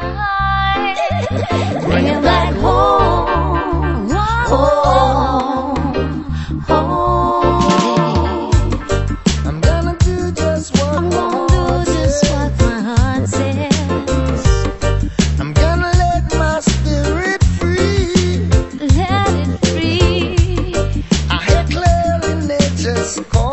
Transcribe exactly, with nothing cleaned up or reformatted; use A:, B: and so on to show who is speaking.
A: Bring it back home, home, home.
B: I'm gonna do just what
A: I'm
B: my
A: gonna
B: heart
A: do just
B: says.
A: what my heart says.
B: I'm gonna let my spirit free.
A: Let it free.
B: I hear clearly nature's call.